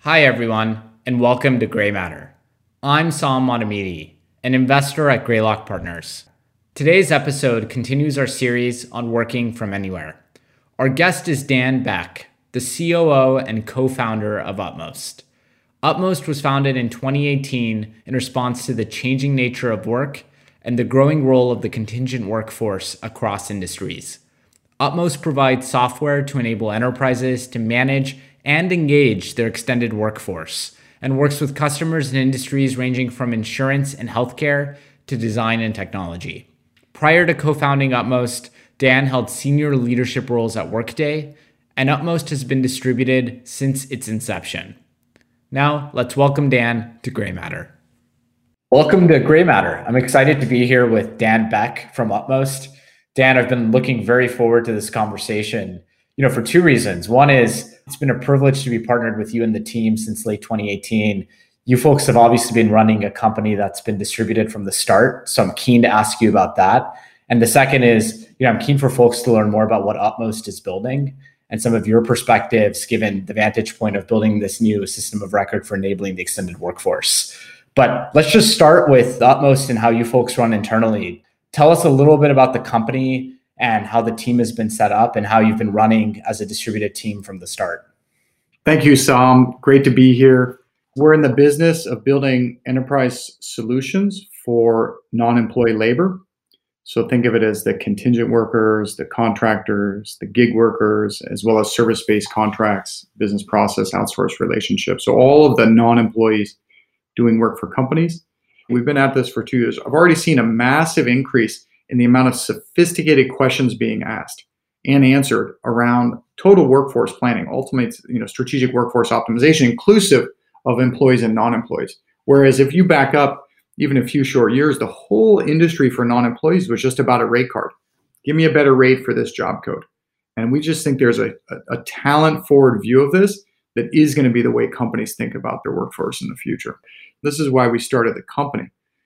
Hi, everyone, and welcome to Gray Matter. I'm Sam Montemidi, an investor at Greylock Partners. Today's episode continues our series on working from anywhere. Our guest is Dan Beck, the COO and co-founder of Utmost. Utmost was founded in 2018 in response to the changing nature of work and the growing role of the contingent workforce across industries. Utmost provides software to enable enterprises to manage and engage their extended workforce, and works with customers in industries ranging from insurance and healthcare to design and technology. Prior to co-founding Utmost, Dan held senior leadership roles at Workday, and Utmost has been distributed since its inception. Now, let's welcome Dan to Gray Matter. Welcome to Gray Matter. I'm excited to be here with Dan Beck from Utmost. Dan, I've been looking very forward to this conversation, for two reasons. One is it's been a privilege to be partnered with you and the team since late 2018. You folks have obviously been running a company that's been distributed from the start, so I'm keen to ask you about that. And the second is, I'm keen for folks to learn more about what Utmost is building and some of your perspectives, given the vantage point of building this new system of record for enabling the extended workforce. But let's just start with Utmost and how you folks run internally. Tell us a little bit about the company and how the team has been set up and how you've been running as a distributed team from the start. Thank you, Sam. Great to be here. We're in the business of building enterprise solutions for non-employee labor. So think of it as the contingent workers, the contractors, the gig workers, as well as service-based contracts, business process outsource relationships. So all of the non-employees doing work for companies. We've been at this for 2 years. I've already seen a massive increase in the amount of sophisticated questions being asked and answered around total workforce planning, ultimate, strategic workforce optimization, inclusive of employees and non-employees. Whereas if you back up even a few short years, the whole industry for non-employees was just about a rate card. Give me a better rate for this job code. And we just think there's a talent forward view of this that is going to be the way companies think about their workforce in the future. This is why we started the company,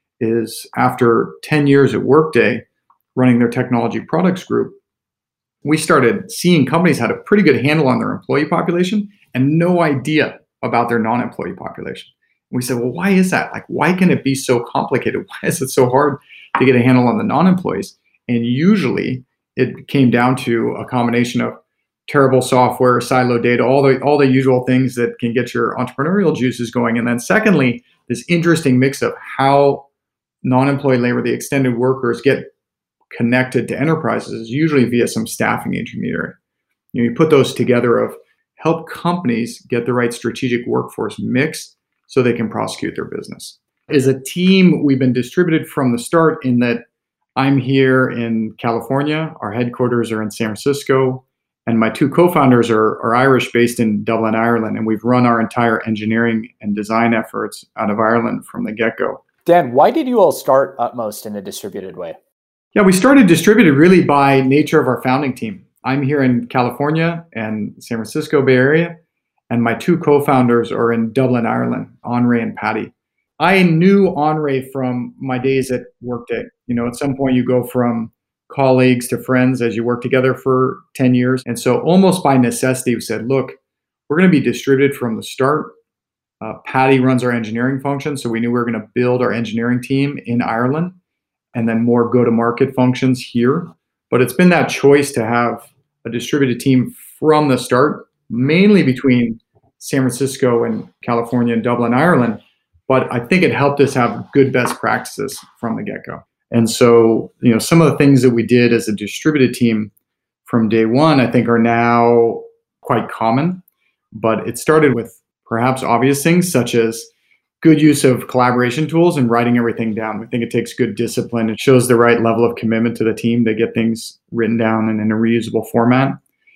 is after 10 years at Workday, running their technology products group, we started seeing companies had a pretty good handle on their employee population and no idea about their non-employee population. And we said, well, why is that? Why can it be so complicated? Why is it so hard to get a handle on the non-employees? And usually it came down to a combination of terrible software, siloed data, all the usual things that can get your entrepreneurial juices going. And then secondly, this interesting mix of how non-employee labor, the extended workers, get connected to enterprises is usually via some staffing intermediary. You put those together of help companies get the right strategic workforce mix so they can prosecute their business. As a team, we've been distributed from the start in that I'm here in California, our headquarters are in San Francisco, and my two co-founders are Irish, based in Dublin, Ireland, and we've run our entire engineering and design efforts out of Ireland from the get-go. Dan, why did you all start Utmost in a distributed way? Yeah, we started distributed really by nature of our founding team. I'm here in California and San Francisco Bay Area, and my two co-founders are in Dublin, Ireland, Henri and Patty. I knew Henri from my days at Workday. At some point you go from colleagues to friends as you work together for 10 years. And so almost by necessity, we said, look, we're going to be distributed from the start. Patty runs our engineering function, so we knew we were going to build our engineering team in Ireland and then more go-to-market functions here. But it's been that choice to have a distributed team from the start, mainly between San Francisco and California and Dublin, Ireland. But I think it helped us have good best practices from the get-go. And so, some of the things that we did as a distributed team from day one, I think are now quite common. But it started with perhaps obvious things such as good use of collaboration tools and writing everything down. We think it takes good discipline. It shows the right level of commitment to the team to get things written down and in a reusable format.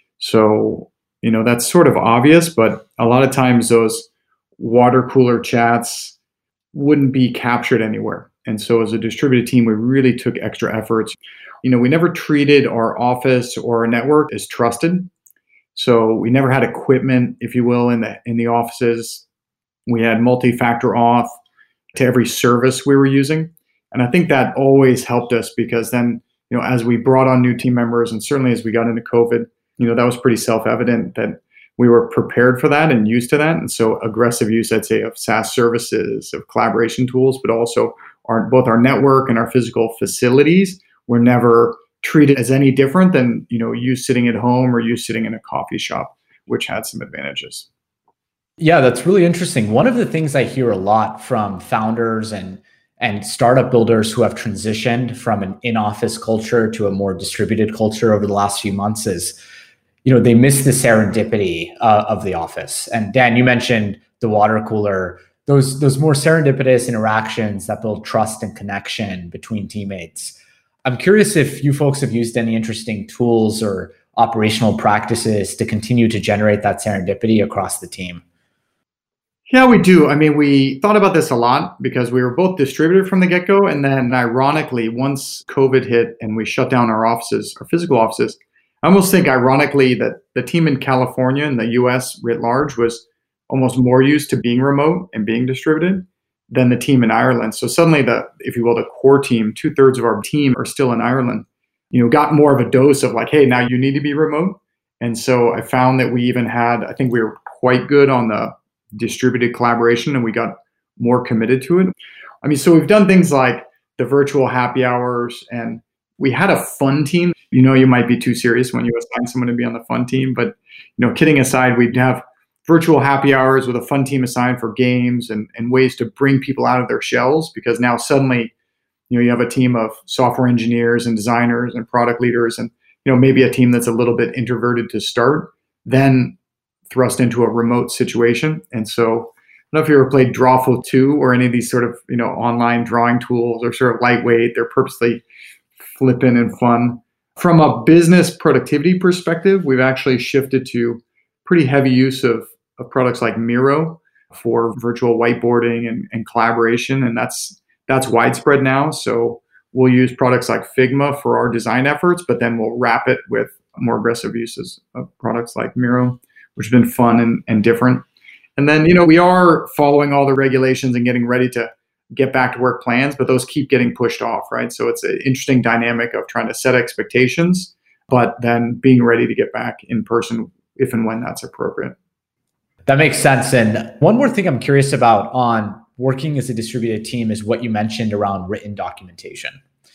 So, that's sort of obvious, but a lot of times those water cooler chats wouldn't be captured anywhere. And so as a distributed team, we really took extra efforts. We never treated our office or our network as trusted. So we never had equipment, if you will, in the offices. We had multi-factor auth to every service we were using. And I think that always helped us because then, as we brought on new team members and certainly as we got into COVID, that was pretty self-evident that we were prepared for that and used to that. And so aggressive use, I'd say, of SaaS services, of collaboration tools, but also both our network and our physical facilities were never treated as any different than, you sitting at home or you sitting in a coffee shop, which had some advantages. Yeah, that's really interesting. One of the things I hear a lot from founders and startup builders who have transitioned from an in-office culture to a more distributed culture over the last few months is, they miss the serendipity of the office. And Dan, you mentioned the water cooler, those more serendipitous interactions that build trust and connection between teammates. I'm curious if you folks have used any interesting tools or operational practices to continue to generate that serendipity across the team. Yeah, we do. I mean, we thought about this a lot because we were both distributed from the get-go. And then ironically, once COVID hit and we shut down our offices, our physical offices, I almost think ironically that the team in California and the US writ large was almost more used to being remote and being distributed than the team in Ireland. So suddenly if you will, the core team, 2/3 of our team are still in Ireland, got more of a dose of like, hey, now you need to be remote. And so I found that I think we were quite good on the distributed collaboration and we got more committed to it. I mean, so we've done things like the virtual happy hours, and we had a fun team. You might be too serious when you assign someone to be on the fun team, but kidding aside, we'd have virtual happy hours with a fun team assigned for games and ways to bring people out of their shells, because now suddenly, you have a team of software engineers and designers and product leaders and, maybe a team that's a little bit introverted to start, then thrust into a remote situation. And so I don't know if you ever played Drawful 2 or any of these sort of, online drawing tools. Are sort of lightweight. They're purposely flippant and fun. From a business productivity perspective, we've actually shifted to pretty heavy use of products like Miro for virtual whiteboarding and collaboration. And that's widespread now. So we'll use products like Figma for our design efforts, but then we'll wrap it with more aggressive uses of products like Miro, which has been fun and different. And then, we are following all the regulations and getting ready to get back to work plans, but those keep getting pushed off, right? So it's an interesting dynamic of trying to set expectations, but then being ready to get back in person if and when that's appropriate. That makes sense. And one more thing I'm curious about on working as a distributed team is what you mentioned around written documentation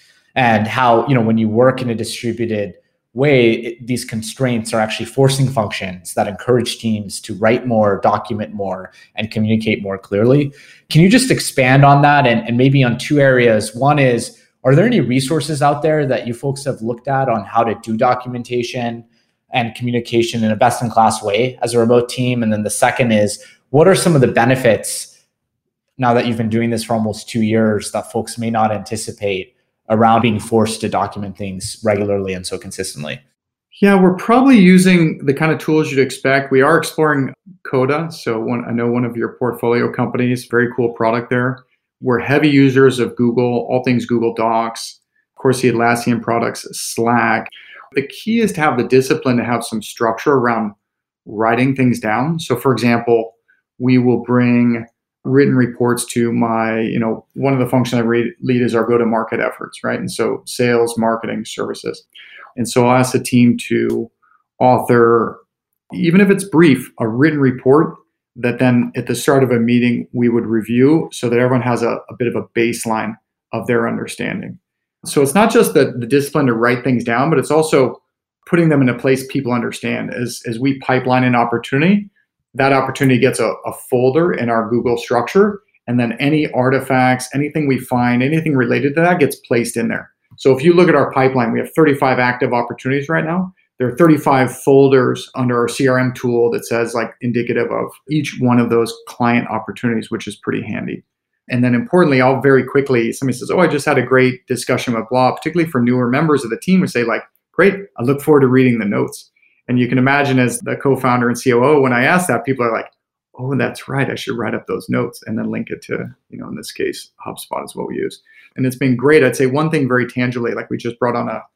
and how, when you work in a distributed way, these constraints are actually forcing functions that encourage teams to write more, document more, and communicate more clearly. Can you just expand on that and maybe on two areas? One is, are there any resources out there that you folks have looked at on how to do documentation and communication in a best-in-class way as a remote team? And then the second is, what are some of the benefits now that you've been doing this for almost 2 years that folks may not anticipate around being forced to document things regularly and so consistently? Yeah, we're probably using the kind of tools you'd expect. We are exploring Coda. So I know one of your portfolio companies, very cool product there. We're heavy users of Google, all things Google Docs, of course, the Atlassian products, Slack. The key is to have the discipline to have some structure around writing things down. So for example, we will bring written reports to one of the functions I lead is our go-to-market efforts, right? And so sales, marketing, services. And so I'll ask the team to author, even if it's brief, a written report that then at the start of a meeting, we would review so that everyone has a bit of a baseline of their understanding. So it's not just the discipline to write things down, but it's also putting them in a place people understand. As we pipeline an opportunity, that opportunity gets a folder in our Google structure, and then any artifacts, anything we find, anything related to that gets placed in there. So if you look at our pipeline, we have 35 active opportunities right now. There are 35 folders under our CRM tool that says like indicative of each one of those client opportunities, which is pretty handy. And then importantly, I'll very quickly, somebody says, oh, I just had a great discussion with blah, particularly for newer members of the team, who say like, great, I look forward to reading the notes. And you can imagine as the co-founder and COO, when I ask that, people are like, oh, that's right, I should write up those notes and then link it to, in this case, HubSpot is what we use. And it's been great. I'd say one thing very tangibly, like we just brought on a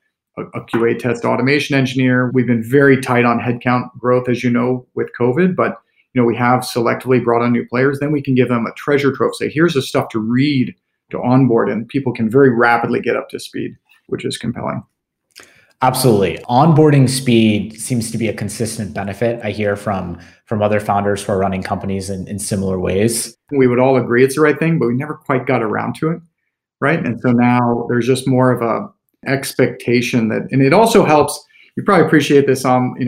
QA test automation engineer. We've been very tight on headcount growth, as you know, with COVID, but we have selectively brought on new players. Then we can give them a treasure trove, say, here's the stuff to read, to onboard, and people can very rapidly get up to speed, which is compelling. Absolutely. Onboarding speed seems to be a consistent benefit I hear from other founders who are running companies in similar ways. We would all agree it's the right thing, but we never quite got around to it, right? And so now there's just more of a expectation that, and it also helps. You probably appreciate this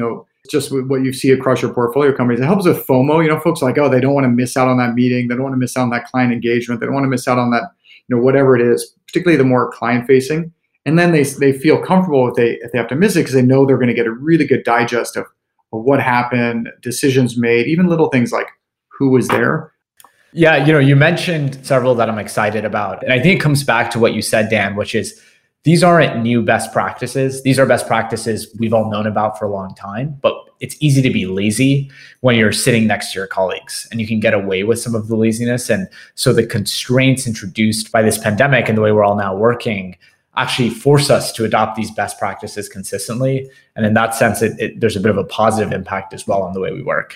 just with what you see across your portfolio companies. It helps with FOMO. Folks are like, oh, they don't want to miss out on that meeting. They don't want to miss out on that client engagement. They don't want to miss out on that, whatever it is, particularly the more client facing. And then they feel comfortable if they have to miss it because they know they're going to get a really good digest of what happened, decisions made, even little things like who was there. Yeah, you mentioned several that I'm excited about. And I think it comes back to what you said, Dan, which is these aren't new best practices. These are best practices we've all known about for a long time, but it's easy to be lazy when you're sitting next to your colleagues and you can get away with some of the laziness. And so the constraints introduced by this pandemic and the way we're all now working actually force us to adopt these best practices consistently. And in that sense, there's a bit of a positive impact as well on the way we work.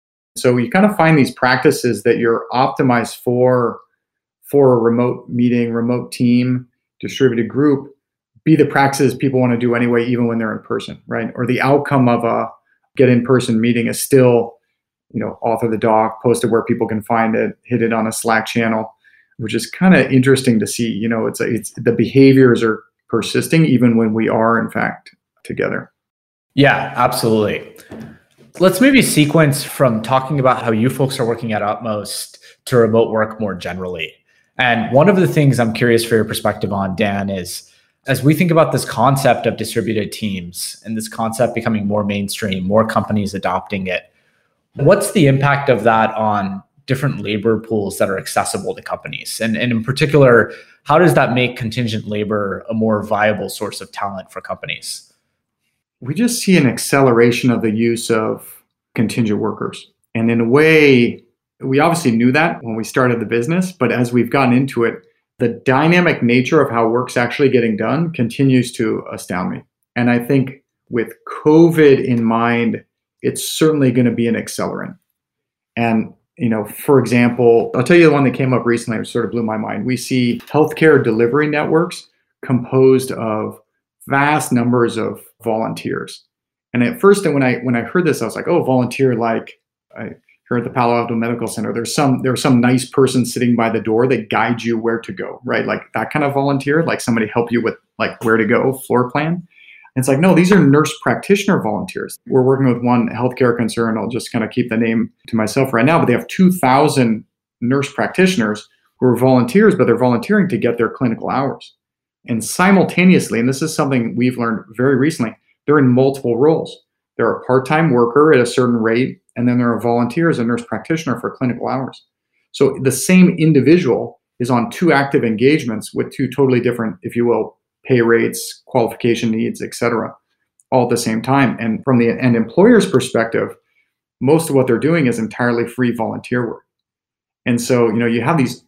So you kind of find these practices that you're optimized for a remote meeting, remote team, distributed group, be the practices people want to do anyway, even when they're in person, right? Or the outcome of a get in-person meeting is still, author the doc, post it where people can find it, hit it on a Slack channel, which is kind of interesting to see. It's the behaviors are persisting even when we are in fact together. Yeah, absolutely. Let's maybe sequence from talking about how you folks are working at Utmost to remote work more generally. And one of the things I'm curious for your perspective on, Dan, is as we think about this concept of distributed teams and this concept becoming more mainstream, more companies adopting it, what's the impact of that on different labor pools that are accessible to companies? And in particular, how does that make contingent labor a more viable source of talent for companies? We just see an acceleration of the use of contingent workers. And in a way, we obviously knew that when we started the business, but as we've gotten into it, the dynamic nature of how work's actually getting done continues to astound me. And I think with COVID in mind, it's certainly going to be an accelerant. And for example, I'll tell you the one that came up recently, which sort of blew my mind. We see healthcare delivery networks composed of vast numbers of volunteers. And at first, when I heard this, I was like, oh, volunteer, like here at the Palo Alto Medical Center, there's some nice person sitting by the door that guides you where to go, right? Like that kind of volunteer, like somebody help you with like where to go, floor plan. And it's like, no, these are nurse practitioner volunteers. We're working with one healthcare concern. I'll just kind of keep the name to myself right now, but they have 2,000 nurse practitioners who are volunteers, but they're volunteering to get their clinical hours. And simultaneously, and this is something we've learned very recently, they're in multiple roles. They're a part-time worker at a certain rate, and then they're a volunteer as a nurse practitioner for clinical hours. So the same individual is on two active engagements with two totally different, if you will, pay rates, qualification needs, et cetera, all at the same time. And from the end employer's perspective, most of what they're doing is entirely free volunteer work. And so, you have these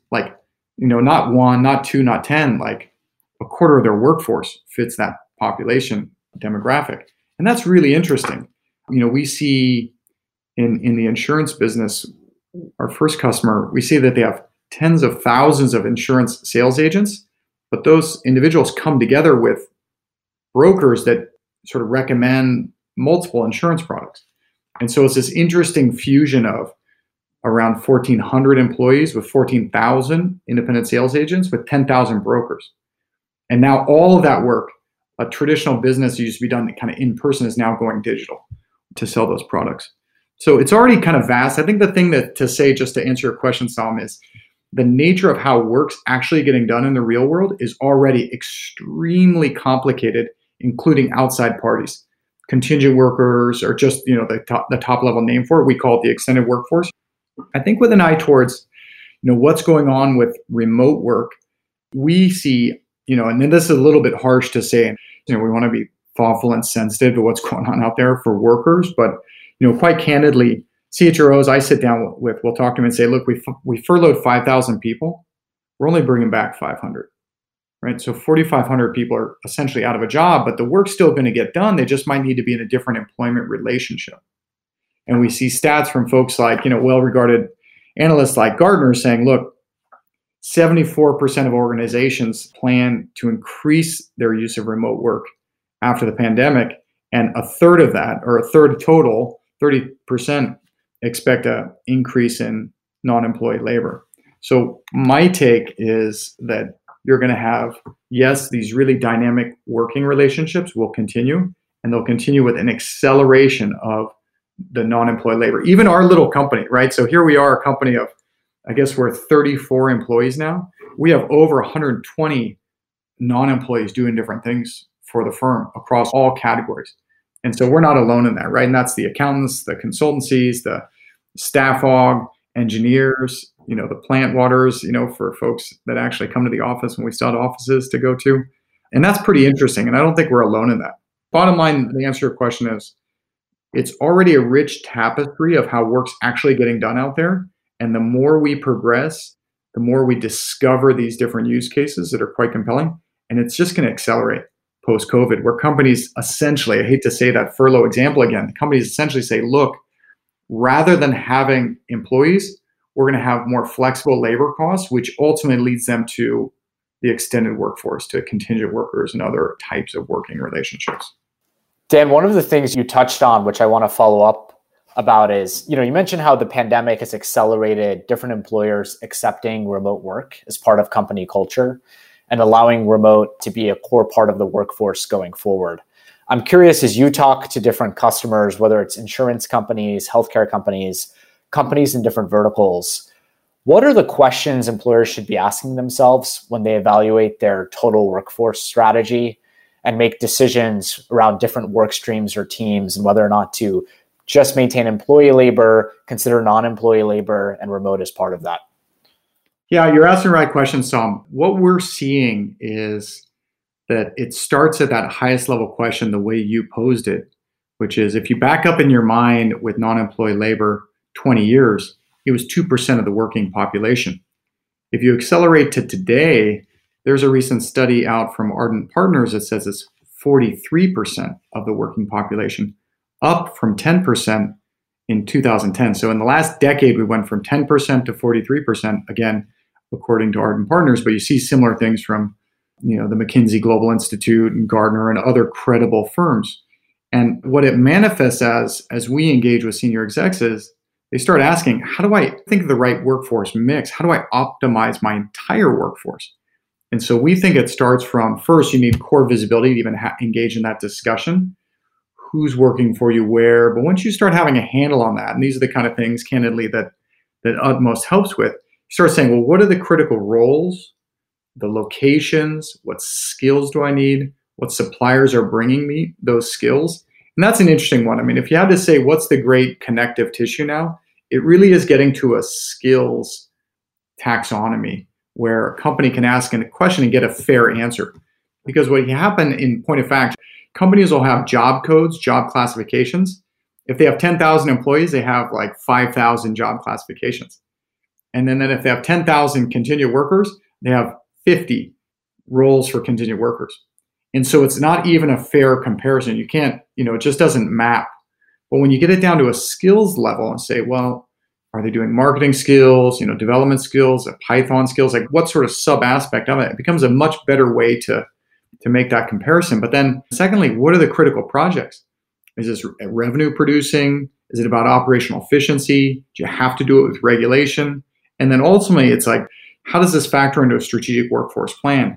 not one, not two, not 10, like a quarter of their workforce fits that population demographic. And that's really interesting. We see in the insurance business, our first customer, we see that they have tens of thousands of insurance sales agents, but those individuals come together with brokers that sort of recommend multiple insurance products. And so it's this interesting fusion of around 1,400 employees with 14,000 independent sales agents with 10,000 brokers. And now all of that work, a traditional business that used to be done kind of in person, is now going digital to sell those products. So it's already kind of vast. I think the thing that to say, just to answer your question, Sam, is the nature of how work's actually getting done in the real world is already extremely complicated, including outside parties. Contingent workers, or just the top level name for it, we call it the extended workforce. I think with an eye towards what's going on with remote work, we see and then this is a little bit harsh to say, we want to be thoughtful and sensitive to what's going on out there for workers, but quite candidly, CHROs I sit down with, we'll talk to them and say, look, we furloughed 5,000 people, we're only bringing back 500, right? So 4,500 people are essentially out of a job, but the work's still going to get done. They just might need to be in a different employment relationship. And we see stats from folks like well-regarded analysts like Gartner saying, look, 74% of organizations plan to increase their use of remote work after the pandemic, and a third of that, or a third total, 30% expect an increase in non-employee labor. So my take is that you're going to have, yes, these really dynamic working relationships will continue, and they'll continue with an acceleration of the non-employee labor. Even our little company, right? So here we are, a company of, I guess we're 34 employees now. We have over 120 non-employees doing different things for the firm across all categories. And so we're not alone in that, right? And that's the accountants, the consultancies, the staff aug, engineers, the plant waters, for folks that actually come to the office when we still had offices to go to. And that's pretty interesting. And I don't think we're alone in that. Bottom line, the answer to your question is, it's already a rich tapestry of how work's actually getting done out there. And the more we progress, the more we discover these different use cases that are quite compelling. And it's just going to accelerate post-COVID, where companies essentially, I hate to say that furlough example again, companies essentially say, look, rather than having employees, we're going to have more flexible labor costs, which ultimately leads them to the extended workforce, to contingent workers and other types of working relationships. Dan, one of the things you touched on, which I want to follow up about is, you mentioned how the pandemic has accelerated different employers accepting remote work as part of company culture and allowing remote to be a core part of the workforce going forward. I'm curious, as you talk to different customers, whether it's insurance companies, healthcare companies, companies in different verticals, what are the questions employers should be asking themselves when they evaluate their total workforce strategy and make decisions around different work streams or teams, and whether or not to just maintain employee labor, consider non-employee labor, and remote as part of that? Yeah, you're asking the right question, Sam. What we're seeing is that it starts at that highest level question, the way you posed it, which is, if you back up in your mind with non-employee labor 20 years, it was 2% of the working population. If you accelerate to today, there's a recent study out from Ardent Partners that says it's 43% of the working population, up from 10% in 2010. So in the last decade, we went from 10% to 43%, again, according to Ardent Partners. But you see similar things from the McKinsey Global Institute and Gartner and other credible firms. And what it manifests as we engage with senior execs is, they start asking, how do I think of the right workforce mix? How do I optimize my entire workforce? And so we think it starts from, first, you need core visibility to even engage in that discussion. Who's working for you where? But once you start having a handle on that, and these are the kind of things, candidly, that Utmost helps with, you start saying, well, what are the critical roles, the locations, what skills do I need, what suppliers are bringing me those skills? And that's an interesting one. I mean, if you had to say, what's the great connective tissue now? It really is getting to a skills taxonomy, where a company can ask a question and get a fair answer. Because what can happen, in point of fact, companies will have job codes, job classifications. If they have 10,000 employees, they have like 5,000 job classifications. And then if they have 10,000 contingent workers, they have 50 roles for contingent workers. And so it's not even a fair comparison. You can't, it just doesn't map. But when you get it down to a skills level and say, well, are they doing marketing skills, development skills, Python skills, like what sort of sub aspect of it? It becomes a much better way to make that comparison. But then secondly, what are the critical projects? Is this revenue producing? Is it about operational efficiency? Do you have to do it with regulation? And then ultimately, it's like, how does this factor into a strategic workforce plan?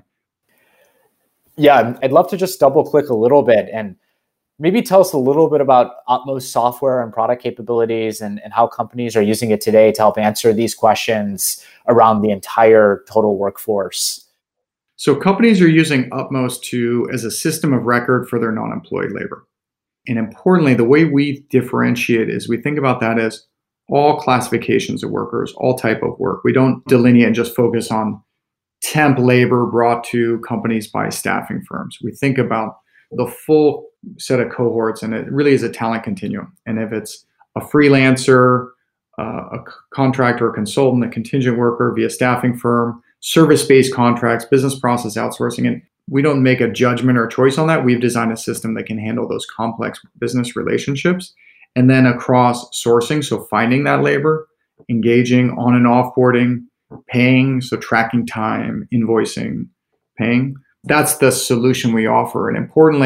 Yeah, I'd love to just double click a little bit and maybe tell us a little bit about Utmost software and product capabilities and how companies are using it today to help answer these questions around the entire total workforce. So companies are using Utmost as a system of record for their non-employee labor. And importantly, the way we differentiate is we think about that as all classifications of workers, all type of work. We don't delineate and just focus on temp labor brought to companies by staffing firms. We think about the full set of cohorts, and it really is a talent continuum. And if it's a freelancer, a contractor, a consultant, a contingent worker via staffing firm, service-based contracts, business process outsourcing, and we don't make a judgment or a choice on that. We've designed a system that can handle those complex business relationships. And then across sourcing, so finding that labor, engaging on and offboarding, paying, so tracking time, invoicing, paying. That's the solution we offer. And importantly,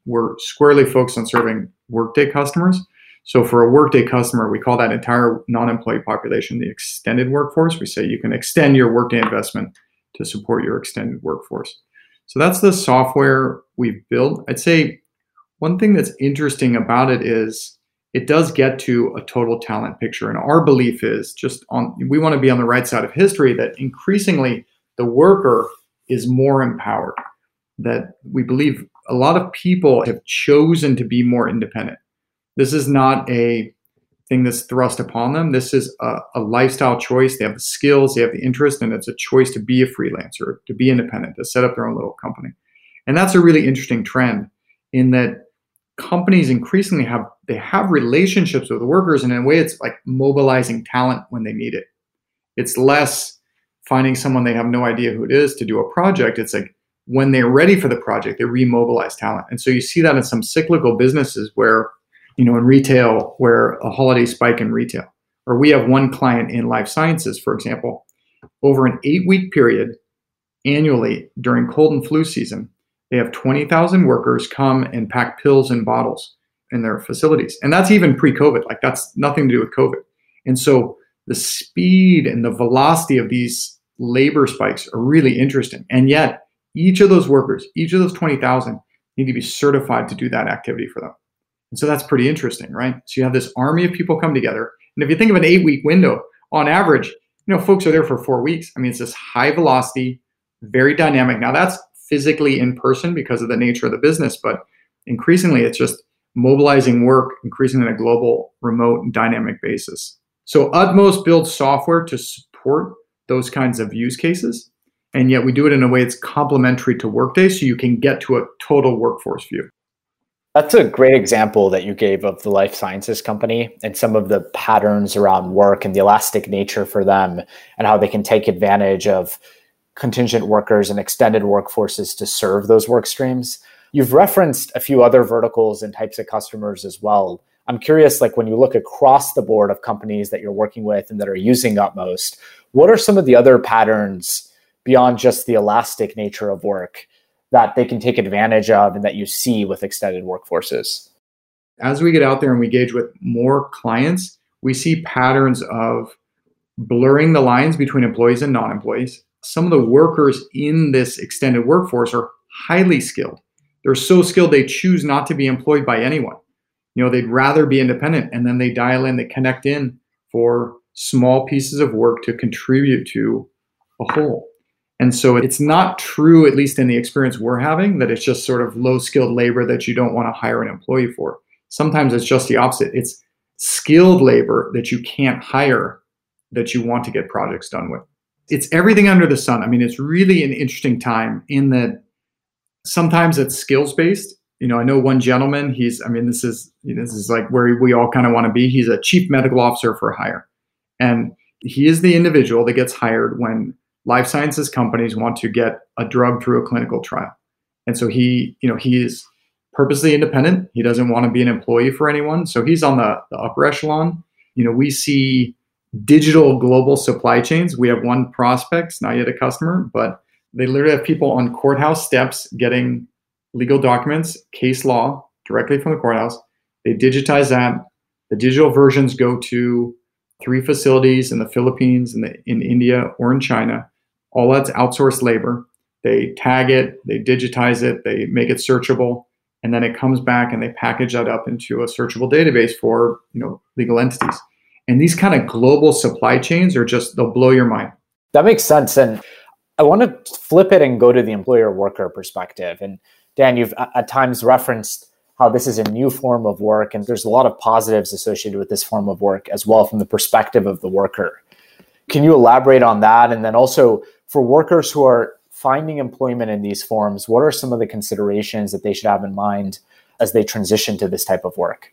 we're squarely focused on serving Workday customers. So for a Workday customer, we call that entire non-employee population the extended workforce. We say you can extend your Workday investment to support your extended workforce. So that's the software we've built. I'd say one thing that's interesting about it is it does get to a total talent picture. And our belief is we want to be on the right side of history, that increasingly the worker is more empowered, that we believe a lot of people have chosen to be more independent. This is not a thing that's thrust upon them. This is a lifestyle choice. They have the skills, they have the interest, and it's a choice to be a freelancer, to be independent, to set up their own little company. And that's a really interesting trend, in that companies increasingly have relationships with workers, and in a way it's like mobilizing talent when they need it. It's less finding someone they have no idea who it is to do a project. It's like when they're ready for the project, they remobilize talent. And so you see that in some cyclical businesses where, in retail, where a holiday spike in retail, or we have one client in life sciences, for example, over an 8-week period annually during cold and flu season, they have 20,000 workers come and pack pills and bottles in their facilities. And that's even pre-COVID, like that's nothing to do with COVID. And so the speed and the velocity of these labor spikes are really interesting. And yet each of those workers, each of those 20,000 need to be certified to do that activity for them. And so that's pretty interesting, right? So you have this army of people come together. And if you think of an 8-week window, on average, folks are there for 4 weeks. I mean, it's this high velocity, very dynamic. Now that's physically in person because of the nature of the business, but increasingly it's just mobilizing work, increasingly on a global, remote, and dynamic basis. So Utmost builds software to support those kinds of use cases. And yet we do it in a way that's complementary to Workday, so you can get to a total workforce view. That's a great example that you gave of the life sciences company and some of the patterns around work and the elastic nature for them, and how they can take advantage of contingent workers and extended workforces to serve those work streams. You've referenced a few other verticals and types of customers as well. I'm curious, like when you look across the board of companies that you're working with and that are using Utmost, what are some of the other patterns beyond just the elastic nature of work that they can take advantage of and that you see with extended workforces? As we get out there and we engage with more clients, we see patterns of blurring the lines between employees and non-employees. Some of the workers in this extended workforce are highly skilled. They're so skilled they choose not to be employed by anyone. They'd rather be independent, and then they dial in, they connect in for small pieces of work to contribute to a whole. And so it's not true, at least in the experience we're having, that it's just sort of low-skilled labor that you don't want to hire an employee for. Sometimes it's just the opposite. It's skilled labor that you can't hire that you want to get projects done with. It's everything under the sun. I mean, it's really an interesting time in that sometimes it's skills-based. I know one gentleman, this is like where we all kind of want to be. He's a chief medical officer for hire. And he is the individual that gets hired when life sciences companies want to get a drug through a clinical trial. And so he is purposely independent. He doesn't want to be an employee for anyone. So he's on the upper echelon. We see digital global supply chains. We have one prospect, it's not yet a customer, but they literally have people on courthouse steps getting legal documents, case law, directly from the courthouse. They digitize that. The digital versions go to 3 facilities in the Philippines, in India, or in China. All that's outsourced labor. They tag it, they digitize it, they make it searchable, and then it comes back and they package that up into a searchable database for legal entities. And these kind of global supply chains they'll blow your mind. That makes sense. And I want to flip it and go to the employer-worker perspective. And Dan, you've at times referenced how this is a new form of work, and there's a lot of positives associated with this form of work as well from the perspective of the worker. Can you elaborate on that? And then also for workers who are finding employment in these forms, what are some of the considerations that they should have in mind as they transition to this type of work?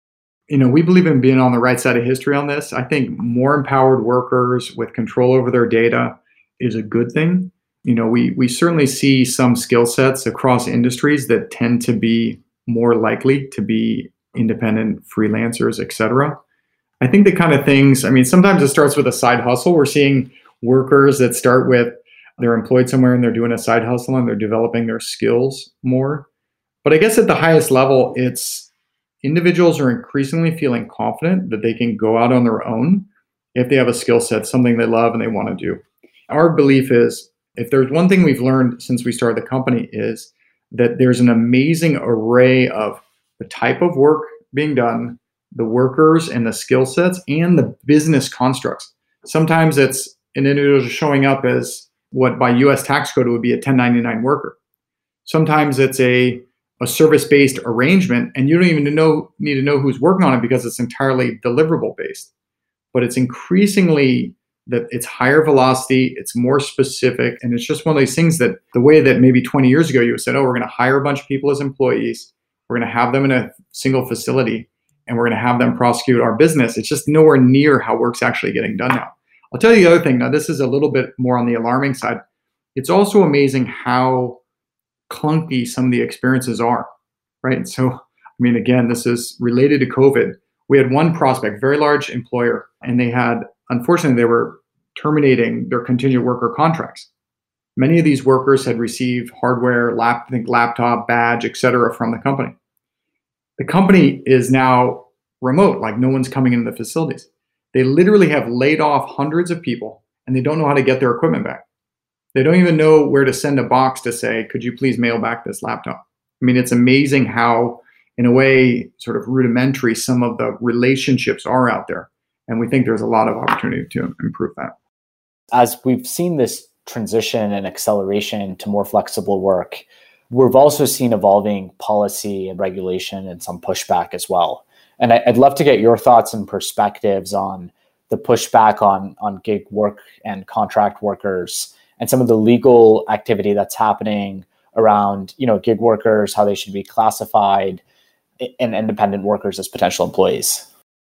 We believe in being on the right side of history on this. I think more empowered workers with control over their data is a good thing. We certainly see some skill sets across industries that tend to be more likely to be independent freelancers, et cetera. I think the kind of things, sometimes it starts with a side hustle. We're seeing workers that start with, they're employed somewhere and they're doing a side hustle and they're developing their skills more. But I guess at the highest level, it's individuals are increasingly feeling confident that they can go out on their own if they have a skill set, something they love and they want to do. Our belief is, if there's one thing we've learned since we started the company, is that there's an amazing array of the type of work being done, the workers and the skill sets, and the business constructs. Sometimes it's an individual showing up as what by US tax code would be a 1099 worker. Sometimes it's a service-based arrangement, and you don't even need to know who's working on it because it's entirely deliverable-based. But it's increasingly that it's higher velocity, it's more specific, and it's just one of these things that the way that maybe 20 years ago you said, oh, we're going to hire a bunch of people as employees, we're going to have them in a single facility, and we're going to have them prosecute our business. It's just nowhere near how work's actually getting done now. I'll tell you the other thing. Now, this is a little bit more on the alarming side. It's also amazing how clunky some of the experiences are, right? So, I mean, again, this is related to COVID. We had one prospect, very large employer, and unfortunately, they were terminating their contingent worker contracts. Many of these workers had received hardware, laptop, badge, et cetera, from the company. The company is now remote, like no one's coming into the facilities. They literally have laid off hundreds of people, and they don't know how to get their equipment back. They don't even know where to send a box to say, could you please mail back this laptop? I mean, it's amazing how, in a way, sort of rudimentary some of the relationships are out there. And we think there's a lot of opportunity to improve that. As we've seen this transition and acceleration to more flexible work, we've also seen evolving policy and regulation and some pushback as well. And I'd love to get your thoughts and perspectives on the pushback on gig work and contract workers and some of the legal activity that's happening around, gig workers, how they should be classified, and independent workers as potential employees.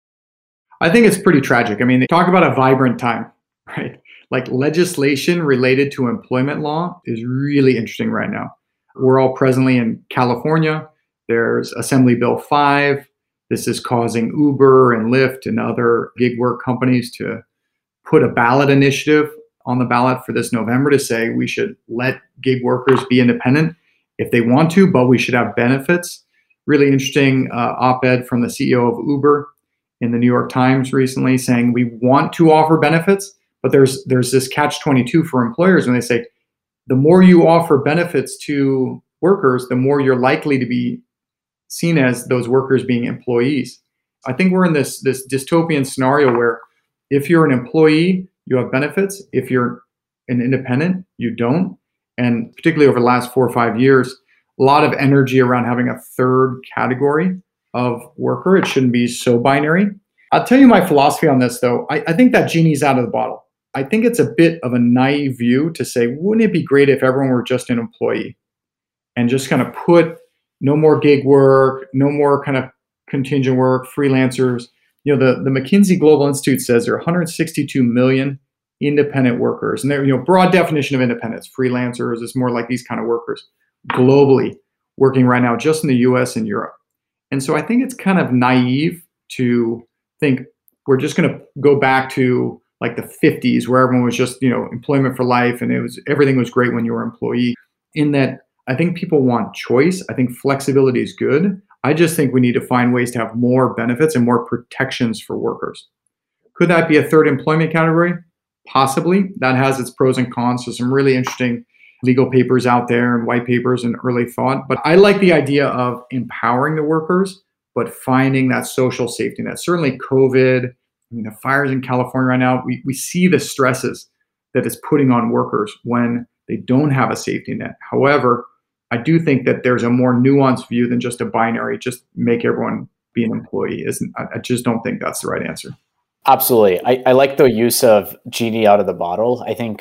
I think it's pretty tragic. I mean, they talk about a vibrant time, right? Like legislation related to employment law is really interesting right now. We're all presently in California. There's Assembly Bill 5. This is causing Uber and Lyft and other gig work companies to put a ballot initiative on the ballot for this November to say we should let gig workers be independent if they want to, but we should have benefits. Really interesting op-ed from the CEO of Uber in the New York Times recently saying we want to offer benefits, but there's this catch-22 for employers when they say the more you offer benefits to workers, the more you're likely to be seen as those workers being employees. I think we're in this dystopian scenario where if you're an employee, you have benefits. If you're an independent, you don't. And particularly over the last 4 or 5 years, a lot of energy around having a third category of worker. It shouldn't be so binary. I'll tell you my philosophy on this, though. I think that genie's out of the bottle. I think it's a bit of a naive view to say, wouldn't it be great if everyone were just an employee and just kind of put no more gig work, no more kind of contingent work, freelancers. The McKinsey Global Institute says there are 162 million independent workers. And they're, broad definition of independence, freelancers is more like these kind of workers globally working right now, just in the US and Europe. And so I think it's kind of naive to think we're just going to go back to like the 50s where everyone was just, employment for life and everything was great when you were an employee. In that, I think people want choice. I think flexibility is good. I just think we need to find ways to have more benefits and more protections for workers. Could that be a third employment category? Possibly. That has its pros and cons. So some really interesting legal papers out there and white papers and early thought. But I like the idea of empowering the workers, but finding that social safety net. Certainly COVID, the fires in California right now, we see the stresses that it's putting on workers when they don't have a safety net. However, I do think that there's a more nuanced view than just a binary, just make everyone be an employee. I just don't think that's the right answer. Absolutely. I like the use of genie out of the bottle. I think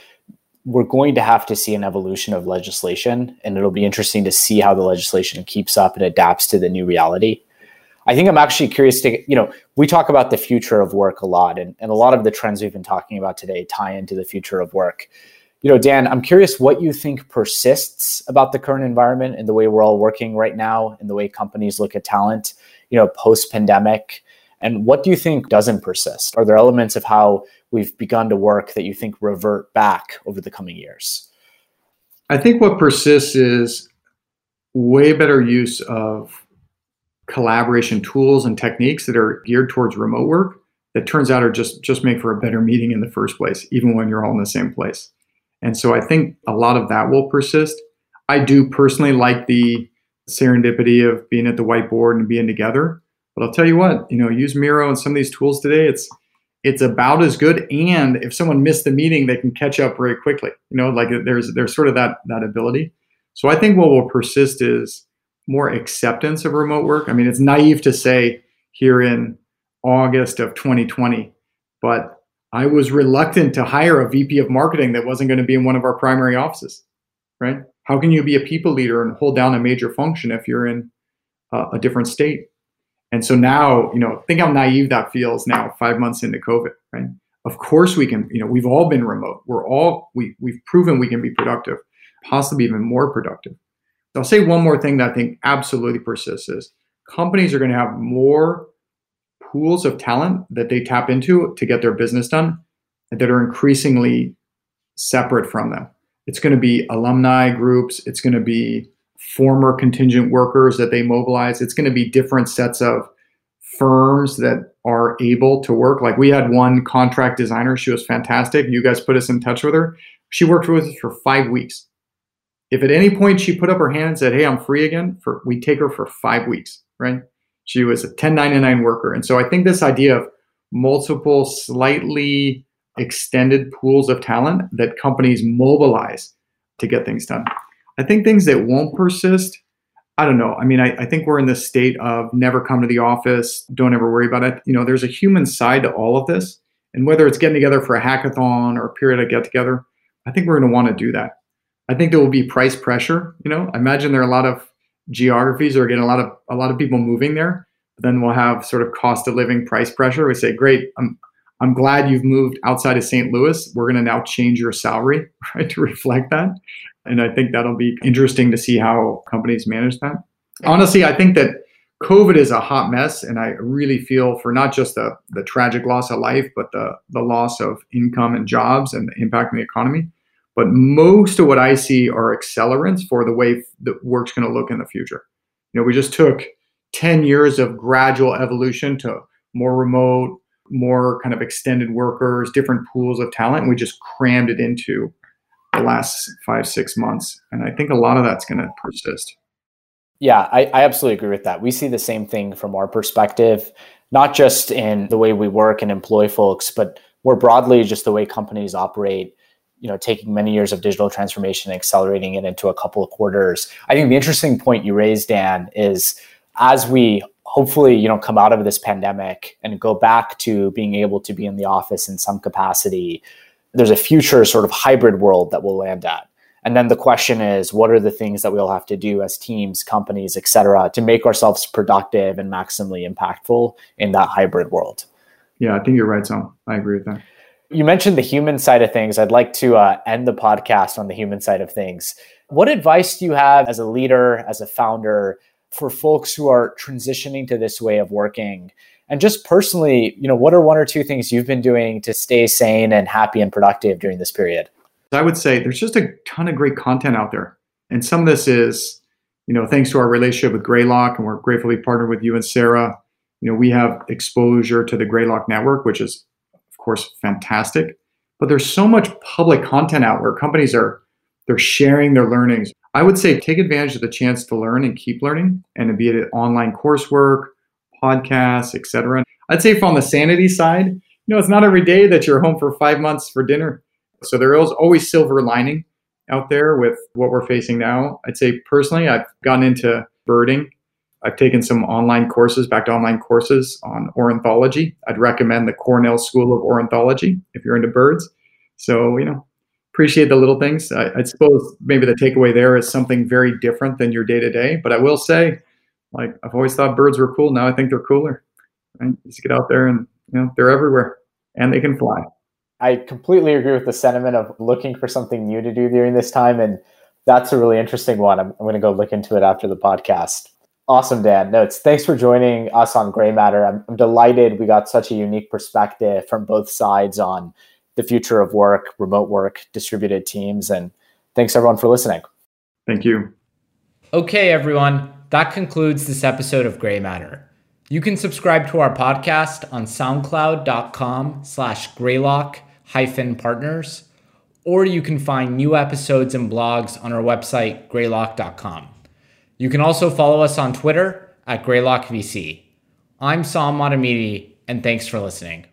we're going to have to see an evolution of legislation, and it'll be interesting to see how the legislation keeps up and adapts to the new reality. I think I'm actually curious to, we talk about the future of work a lot, and a lot of the trends we've been talking about today tie into the future of work. Dan, I'm curious what you think persists about the current environment and the way we're all working right now and the way companies look at talent, post-pandemic. And what do you think doesn't persist? Are there elements of how we've begun to work that you think revert back over the coming years? I think what persists is way better use of collaboration tools and techniques that are geared towards remote work that turns out are just make for a better meeting in the first place, even when you're all in the same place. And so I think a lot of that will persist. I do personally like the serendipity of being at the whiteboard and being together. But I'll tell you what, use Miro and some of these tools today. It's about as good. And if someone missed the meeting, they can catch up very quickly. Like there's sort of that ability. So I think what will persist is more acceptance of remote work. I mean, it's naive to say here in August of 2020, but I was reluctant to hire a VP of marketing that wasn't going to be in one of our primary offices, right? How can you be a people leader and hold down a major function if you're in a different state? And so now, think how naive that feels now, 5 months into COVID, right? Of course we can, we've all been remote. We've proven we can be productive, possibly even more productive. I'll say one more thing that I think absolutely persists is companies are going to have more pools of talent that they tap into to get their business done that are increasingly separate from them. It's going to be alumni groups. It's going to be former contingent workers that they mobilize. It's going to be different sets of firms that are able to work. Like we had one contract designer. She was fantastic. You guys put us in touch with her. She worked with us for 5 weeks. If at any point she put up her hand and said, hey, I'm free again, we take her for 5 weeks, right? She was a 1099 worker. And so I think this idea of multiple, slightly extended pools of talent that companies mobilize to get things done. I think things that won't persist, I don't know. I mean, I think we're in this state of never come to the office, don't ever worry about it. There's a human side to all of this. And whether it's getting together for a hackathon or a periodic get together, I think we're going to want to do that. I think there will be price pressure. I imagine there are a lot of geographies that are getting a lot of people moving there. But then we'll have sort of cost of living price pressure. We say, great, I'm glad you've moved outside of St. Louis. We're going to now change your salary, right, to reflect that. And I think that'll be interesting to see how companies manage that. Honestly, I think that COVID is a hot mess, and I really feel for not just the tragic loss of life, but the loss of income and jobs and the impact on the economy. But most of what I see are accelerants for the way that work's going to look in the future. We just took 10 years of gradual evolution to more remote, more kind of extended workers, different pools of talent, and we just crammed it into the last 5-6 months. And I think a lot of that's going to persist. Yeah, I absolutely agree with that. We see the same thing from our perspective, not just in the way we work and employ folks, but more broadly, just the way companies operate, taking many years of digital transformation and accelerating it into a couple of quarters. I think the interesting point you raised, Dan, is as we hopefully, come out of this pandemic and go back to being able to be in the office in some capacity, there's a future sort of hybrid world that we'll land at. And then the question is, what are the things that we'll have to do as teams, companies, et cetera, to make ourselves productive and maximally impactful in that hybrid world? Yeah, I think you're right, Tom. I agree with that. You mentioned the human side of things. I'd like to end the podcast on the human side of things. What advice do you have as a leader, as a founder, for folks who are transitioning to this way of working? And just personally, what are one or two things you've been doing to stay sane and happy and productive during this period? I would say there's just a ton of great content out there. And some of this is, thanks to our relationship with Greylock, and we're gratefully partnered with you and Sarah. We have exposure to the Greylock network, which is, of course, fantastic. But there's so much public content out where companies they're sharing their learnings. I would say take advantage of the chance to learn and keep learning, and be it online coursework, podcasts, et cetera. I'd say from the sanity side, it's not every day that you're home for 5 months for dinner. So there is always silver lining out there with what we're facing now. I'd say personally, I've gotten into birding. I've taken some back to online courses on ornithology. I'd recommend the Cornell School of Ornithology if you're into birds. So, appreciate the little things. I suppose maybe the takeaway there is something very different than your day-to-day. But I will say, I've always thought birds were cool. Now I think they're cooler. Right? Just get out there and, they're everywhere and they can fly. I completely agree with the sentiment of looking for something new to do during this time. And that's a really interesting one. I'm going to go look into it after the podcast. Awesome, Dan. Thanks for joining us on Gray Matter. I'm delighted we got such a unique perspective from both sides on the future of work, remote work, distributed teams. And thanks everyone for listening. Thank you. Okay, everyone, that concludes this episode of Gray Matter. You can subscribe to our podcast on soundcloud.com/greylock-partners, or you can find new episodes and blogs on our website, greylock.com. You can also follow us on Twitter at GreylockVC. I'm Sam Matamidi, and thanks for listening.